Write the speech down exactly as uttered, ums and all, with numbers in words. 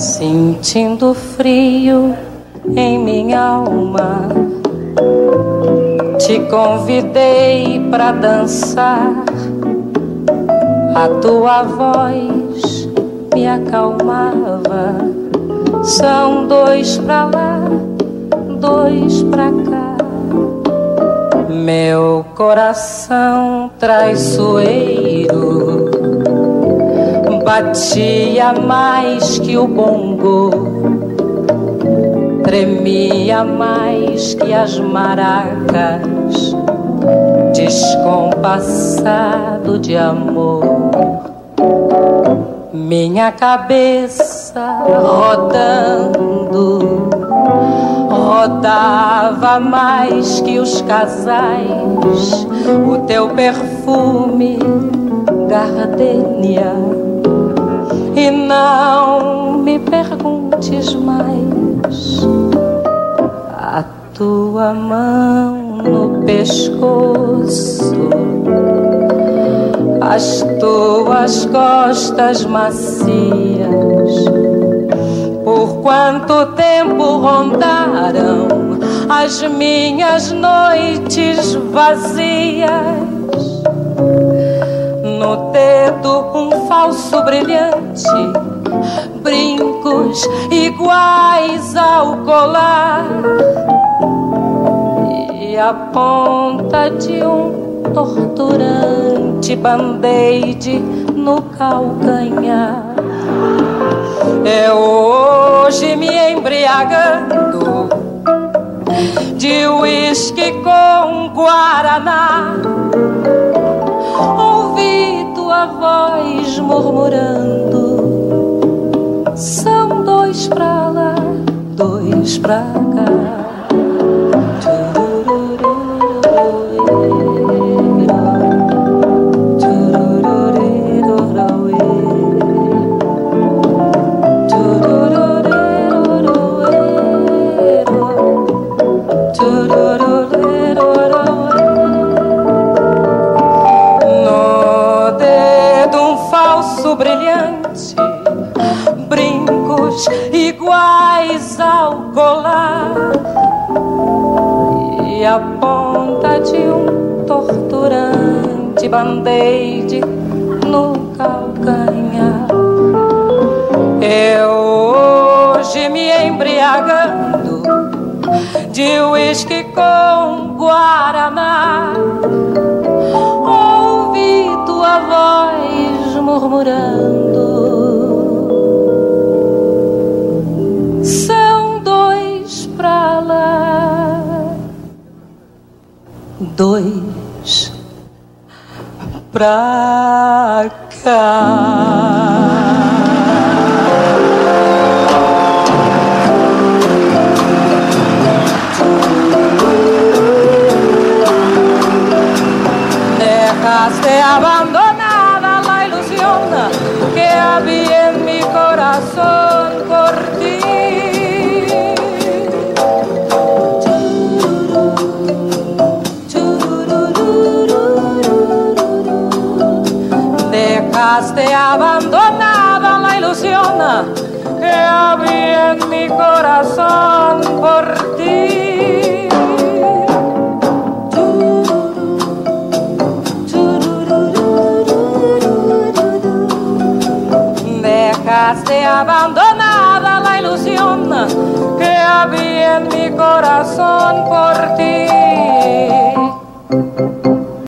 Sentindo frio em minha alma, te convidei pra dançar. A tua voz me acalmava. São dois pra lá, dois pra cá. Meu coração traiçoeiro batia mais que o bongo, tremia mais que as maracas, descompassado de amor. Minha cabeça rodando rodava mais que os casais, o teu perfume, gardenia. E não me perguntes mais, a tua mão no pescoço, as tuas costas macias, por quanto tempo rondaram as minhas noites vazias. No dedo um falso brilhante, brincos iguais ao colar, e a ponta de um torturante band-aid no calcanhar. Eu hoje me embriagando de uísque com guaraná, ouvi tua voz murmurando: são dois pra lá, dois pra cá. Brilhante, brincos iguais ao colar, e a ponta de um torturante band-aid no calcanhar. Eu hoje me embriagando de uísque com guaraná, ouvi tua voz murmurando: são dois pra lá, dois pra cá. Dejaste abandonada la ilusión que había en mi corazón por ti. Dejaste abandonada la ilusión que había en mi corazón por ti. Dejaste abandonada la ilusión que había en mi corazón por ti.